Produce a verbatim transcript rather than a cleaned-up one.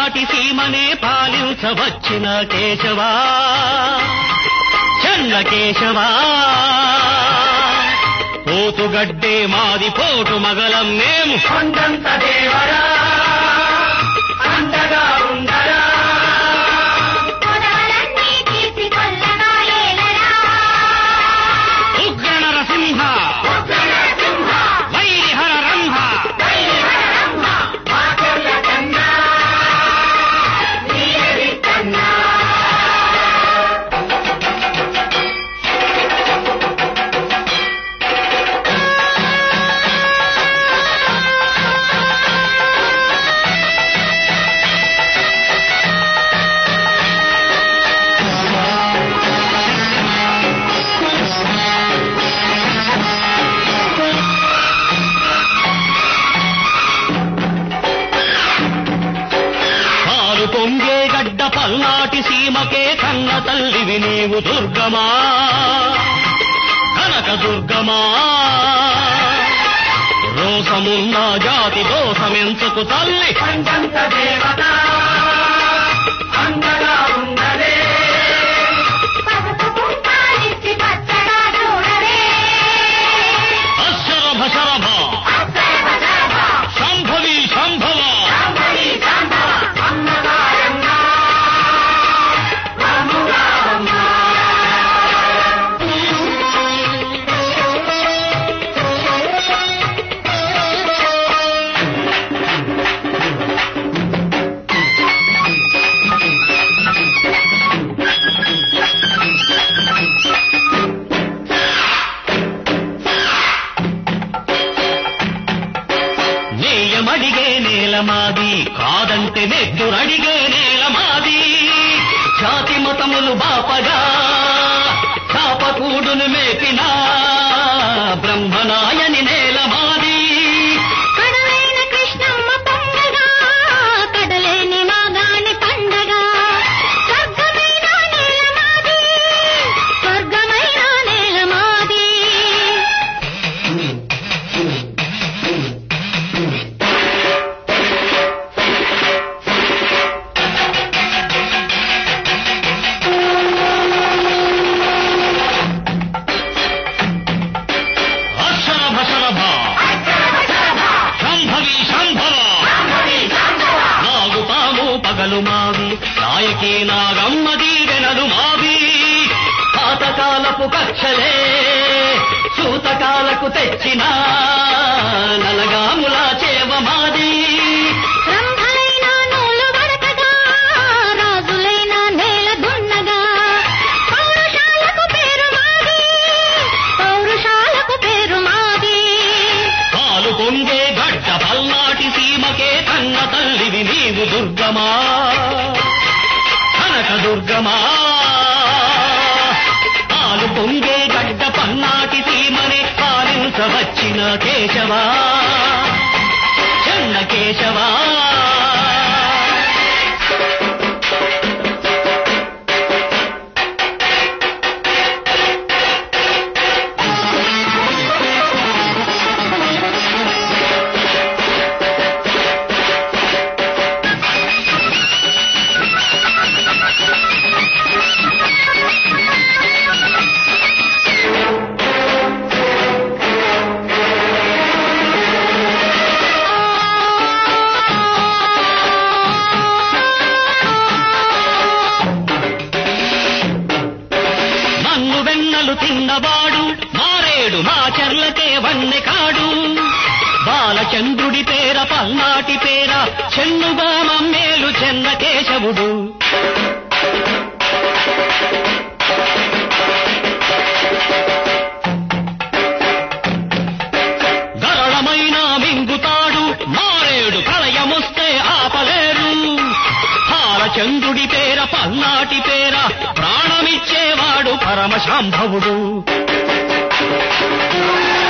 పల్నాటి సీమనే పాలించవచ్చిన కేశవా చెన్న కేశవా పోతుగడ్డే మాది పోటు మగలం మేము కొండంత దేవరా అండగా ఉండరా ఉగ్ర నరసింహ వైరిహర రంహ పొంగే గడ్డ పల్నాటి సీమకే కన్న తల్లివి నీవు దుర్గమా కనక దుర్గమా రోసమున్న జాతి దోషమెంచుకు తల్లి పంచంత దేవత అండగా ఉండలే అశరభ శరభ శంభవి శంభవ నేయమడిగే నేల మాది కాదంటే నెత్తురడిగే నేల మాది జాతి మతములు బాపగా చాపకూడును మేపిన బ్రహ్మనాయని నేల మాది కడలైన కృష్ణమ్మ పండగా కడలేని మాగాని పండగా స్వర్గమైన నేల మాది స్వర్గమైన నేల మాది అశరభ శరభ శంభవి శంభవ నాగు పాము పగలు మావి నాయకి నాగమ్మది వెనలు మావి పాతకాలపు కక్షలే సూతకాలకు తెచ్చిన నలగాముల చేవ మాది రంభలైన నూలు వడకగా రాజులైన నేల దున్నగా పౌరుషాలకు పేరు మాది పౌరుషాలకు పేరు మాది పాలు పొంగే గడ్డ పల్నాటి సీమకే కన్న తల్లివి నీవు దుర్గమా కనక దుర్గమా పాలు పొంగే గడ్డ పల్నాటి సీమనే పాలించవచ్చిన కేశవా చెన్న కేశవా నన్ను వెన్నలు తిన్నవాడు మారేడు మా చెర్లకే వన్నె కాడు బాలచంద్రుడి పేర పల్నాటి పేర చెన్నుగా మమ్మేలు చెన్న కేశవుడు గరళమైన మింగుతాడు మారేడు ప్రళయముస్తే ఆపలేరు బాలచంద్రుడి పేర పల్నాటి పేర ప్రాణమిచ్చేవాడు పరమశాంభవుడు